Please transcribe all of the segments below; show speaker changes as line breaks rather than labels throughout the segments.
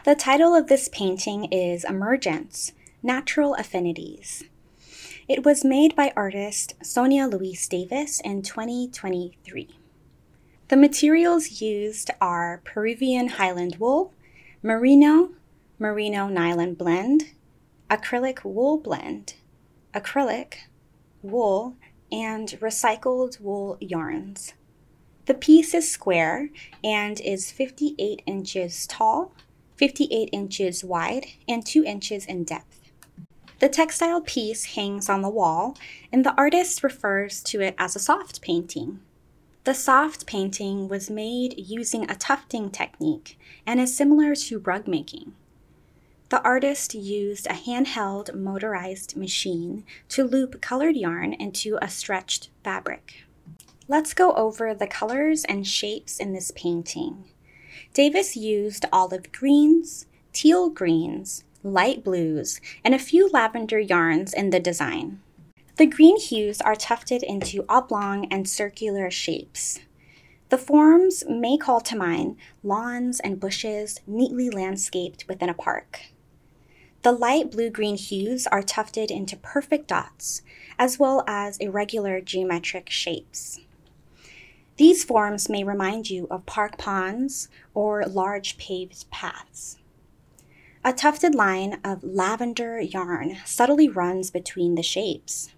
The title of this painting is Emergence, Natural Affinities. It was made by artist Sonia Louise Davis in 2023. The materials used are Peruvian Highland wool, merino nylon blend, acrylic wool blend, acrylic, wool, and recycled wool yarns. The piece is square and is 58 inches tall, 58 inches wide, and 2 inches in depth. The textile piece hangs on the wall, and the artist refers to it as a soft painting. The soft painting was made using a tufting technique and is similar to rug making. The artist used a handheld motorized machine to loop colored yarn into a stretched fabric. Let's go over the colors and shapes in this painting. Davis used olive greens, teal greens, light blues, and a few lavender yarns in the design. The green hues are tufted into oblong and circular shapes. The forms may call to mind lawns and bushes neatly landscaped within a park. The light blue-green hues are tufted into perfect dots, as well as irregular geometric shapes. These forms may remind you of park ponds or large paved paths. A tufted line of lavender yarn subtly runs between the shapes.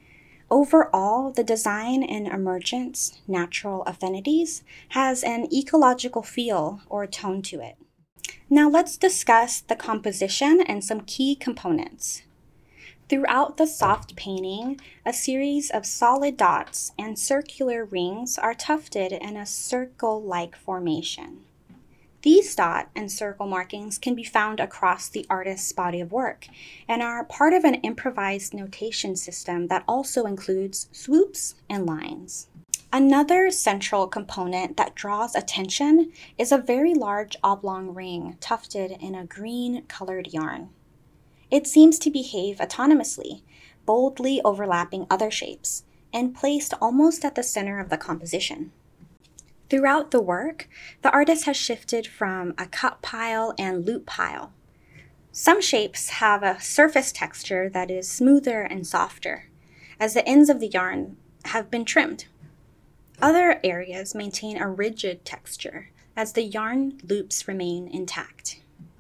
Overall, the design in Emergence, Natural Affinities has an ecological feel or tone to it. Now let's discuss the composition and some key components. Throughout the soft painting, a series of solid dots and circular rings are tufted in a circle-like formation. These dot and circle markings can be found across the artist's body of work and are part of an improvised notation system that also includes swoops and lines. Another central component that draws attention is a very large oblong ring tufted in a green colored yarn. It seems to behave autonomously, boldly overlapping other shapes, and placed almost at the center of the composition. Throughout the work, the artist has shifted from a cut pile and loop pile. Some shapes have a surface texture that is smoother and softer, as the ends of the yarn have been trimmed. Other areas maintain a rigid texture, as the yarn loops remain intact.